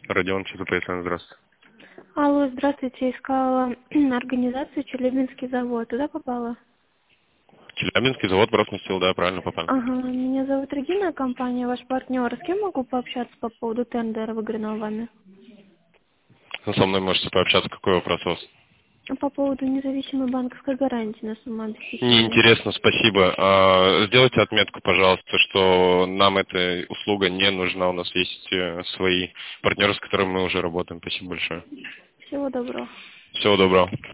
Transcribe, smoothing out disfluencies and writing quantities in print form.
Родион, ЧП, здравствуйте. Алло, здравствуйте. Искала организацию «Челябинский завод». Туда попала? Челябинский завод Бросмостил, да, правильно попали. Ага, меня зовут Регина, компания «Ваш партнер». С кем могу пообщаться по поводу тендера, выигранного вами? Ну, со мной можете пообщаться, какой вопрос у вас? По поводу независимой банковской гарантии на сумму обеспечения. Неинтересно, спасибо. Сделайте отметку, пожалуйста, что нам эта услуга не нужна. У нас есть свои партнеры, с которыми мы уже работаем. Спасибо большое. Всего доброго. Всего доброго.